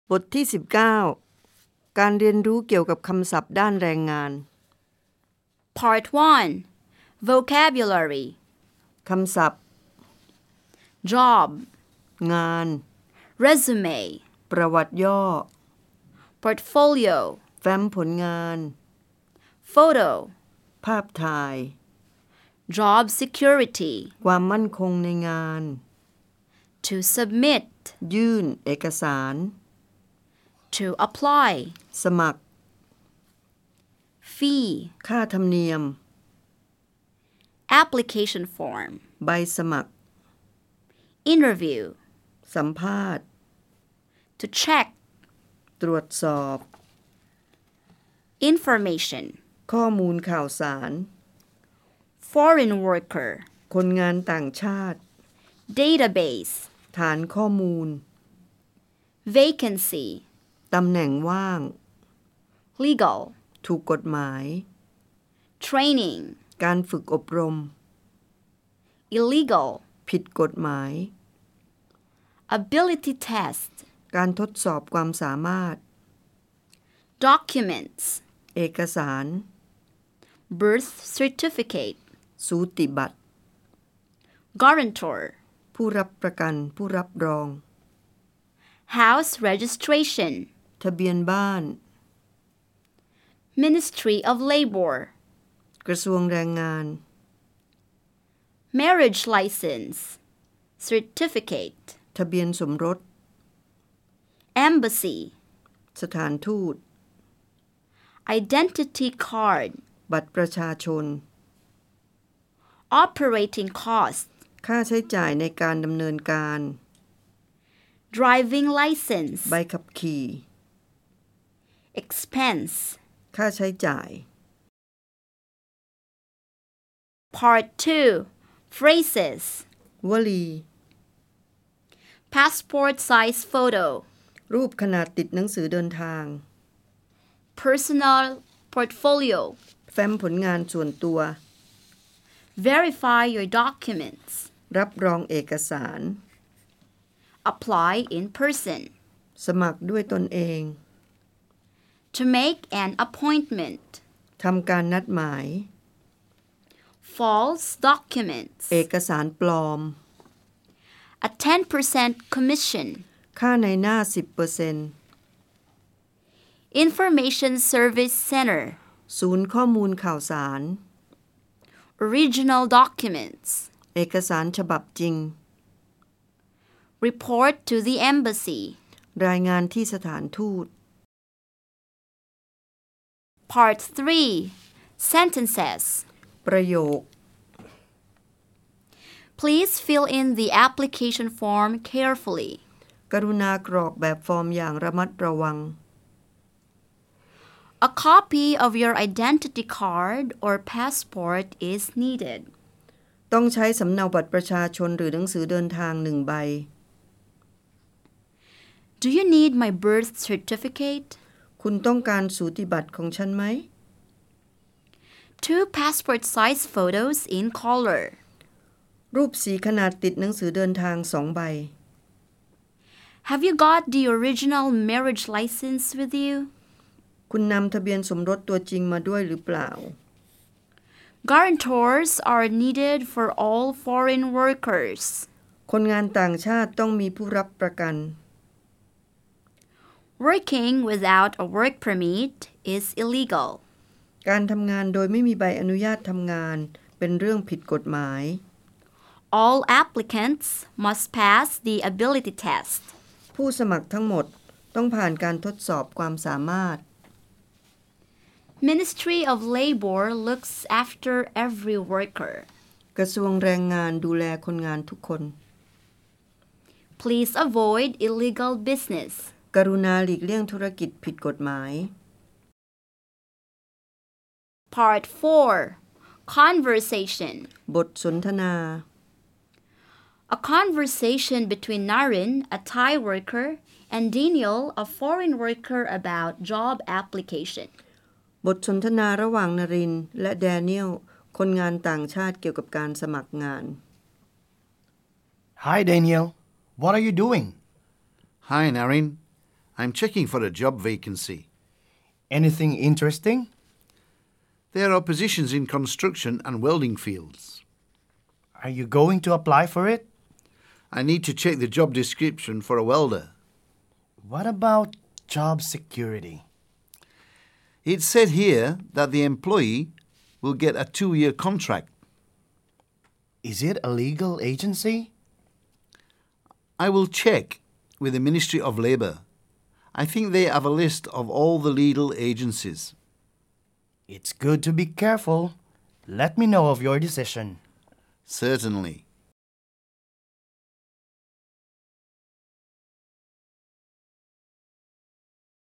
บทที่19การเรียนรู้เกี่ยวกับคำศัพท์ด้านแรงงาน Part 1 Vocabulary คำศัพท์ Job งาน Resume ประวัติย่อ Portfolio แฟ้มผลงาน Photo ภาพถ่าย Job Security ความมั่นคงในงาน To submit ยื่นเอกสาร To apply สมัคร Fee ค่าธรรมเนียม Application form ใบสมัคร Interview สัมภาษณ์ To check ตรวจสอบ Information ข้อมูลข่าวสาร Foreign worker คนงานต่างชาติ Database ฐานข้อมูล Vacancy ตำแหน่งว่าง Legal ถูกกฎหมาย Training การฝึกอบรม Illegal ผิดกฎหมาย Ability test การทดสอบความสามารถ Documents เอกสาร Birth certificate สูติบัตร Guarantor ผู้รับประกันผู้รับรอง House registration ทะเบียนบ้าน Ministry of Labor กระทรวงแรงงาน Marriage license Certificate ทะเบียนสมรส Embassy สถานทูต Identity card บัตรประชาชน Operating cost ค่าใช้จ่ายในการดำเนินการ Driving license ใบขับขี่ Expense ค่าใช้จ่าย Part 2 Phrases วลี Passport size photo รูปขนาดติดหนังสือเดินทาง Personal portfolio แฟ้มผลงานส่วนตัว Verify your documents รับรองเอกสาร Apply in person สมัครด้วยตนเอง To make an appointment ทำการนัดหมาย False documents เอกสารปลอม A 10% commission ค่าในหน้า 10% Information Service Center ศูนย์ข้อมูลข่าวสาร Original documents เอกสารฉบับจริง Report to the embassy รายงานที่สถานทูต Part 3 Sentences ประโยค Please fill in the application form carefully กรุณากรอกแบบฟอร์มอย่างระมัดระวัง A copy of your identity card or passport is needed ต้องใช้สำเนาบัตรประชาชนหรือหนังสือเดินทาง1 ใบ Do you need my birth certificate? คุณต้องการสูติบัตรของฉันไหม 2 passport size photos in color รูปสีขนาดติดหนังสือเดินทาง2 ใบ Have you got the original marriage license with you? คุณนำทะเบียนสมรสตัวจริงมาด้วยหรือเปล่า Guarantors are needed for all foreign workers. คนงานต่างชาติต้องมีผู้รับประกัน Working without a work permit is illegal. การทำงานโดยไม่มีใบอนุญาตทำงานเป็นเรื่องผิดกฎหมาย All applicants must pass the ability test. ผู้สมัครทั้งหมดต้องผ่านการทดสอบความสามารถ Ministry of Labor looks after every worker. กระทรวงแรงงานดูแลคนงานทุกคน Please avoid illegal business. กรุณาหลีกเลี่ยงธุรกิจผิดกฎหมาย Part 4 Conversation บทสนทนา A conversation between Naren, a Thai worker, and Daniel, a foreign worker about job application. บทสนทนาระหว่างนรินทร์และแดเนียลคนงานต่างชาติเกี่ยวกับการสมัครงาน Hi Daniel, what are you doing? Hi Naren, I'm checking for a job vacancy. Anything interesting? There are positions in construction and welding fields. Are you going to apply for it? I need to check the job description for a welder. What about job security? It's said here that the employee will get a 2-year contract. Is it a legal agency? I will check with the Ministry of Labour. I think they have a list of all the legal agencies. It's good to be careful. Let me know of your decision. Certainly.